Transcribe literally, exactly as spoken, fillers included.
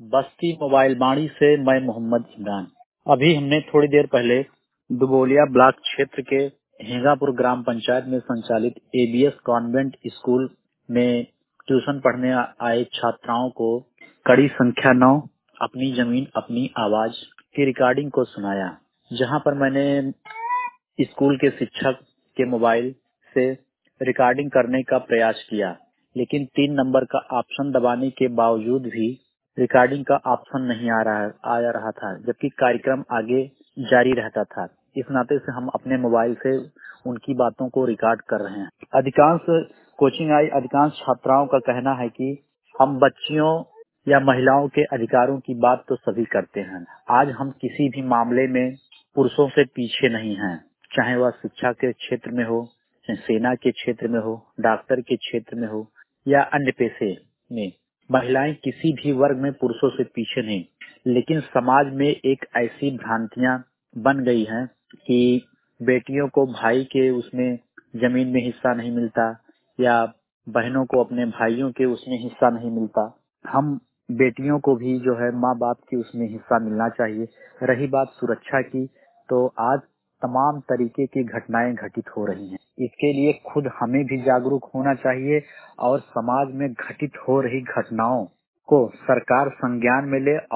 बस्ती mobile बाड़ी से मैं मोहम्मद इमरान। अभी हमने थोड़ी देर पहले दुबोलिया ब्लॉक क्षेत्र के हेंगापुर ग्राम पंचायत में संचालित एबीएस कॉन्वेंट स्कूल में ट्यूशन पढ़ने आए छात्राओं को कड़ी संख्या नौ अपनी जमीन अपनी आवाज की रिकॉर्डिंग को सुनाया, जहां पर मैंने स्कूल के शिक्षक के मोबाइल से रिकॉर्डिंग करने का प्रयास किया, लेकिन तीन नंबर का ऑप्शन दबाने के बावजूद भी रिकॉर्डिंग का ऑप्शन नहीं आ रहा आ रहा था, जबकि कार्यक्रम आगे जारी रहता था। इस नाते से हम अपने मोबाइल से उनकी बातों को रिकॉर्ड कर रहे हैं। अधिकांश कोचिंग आई अधिकांश छात्राओं का कहना है कि हम बच्चियों या महिलाओं के अधिकारों की बात तो सभी करते हैं। आज हम किसी भी मामले में पुरुषों से पीछे नहीं हैं, चाहे वह शिक्षा के क्षेत्र में हो, सेना के क्षेत्र में हो, डॉक्टर के क्षेत्र में हो या अन्य पेशे में। महिलाएं किसी भी वर्ग में पुरुषों से पीछे नहीं, लेकिन समाज में एक ऐसी भ्रांतियां बन गई हैं कि बेटियों को भाई के उसमें जमीन में हिस्सा नहीं मिलता या बहनों को अपने भाइयों के उसमें हिस्सा नहीं मिलता। हम बेटियों को भी जो है माँ बाप की उसमें हिस्सा मिलना चाहिए। रही बात सुरक्षा की, तो आज तमाम तरीके की घटनाएं घटित हो रही हैं। इसके लिए खुद हमें भी जागरूक होना चाहिए और समाज में घटित हो रही घटनाओं को सरकार संज्ञान में ले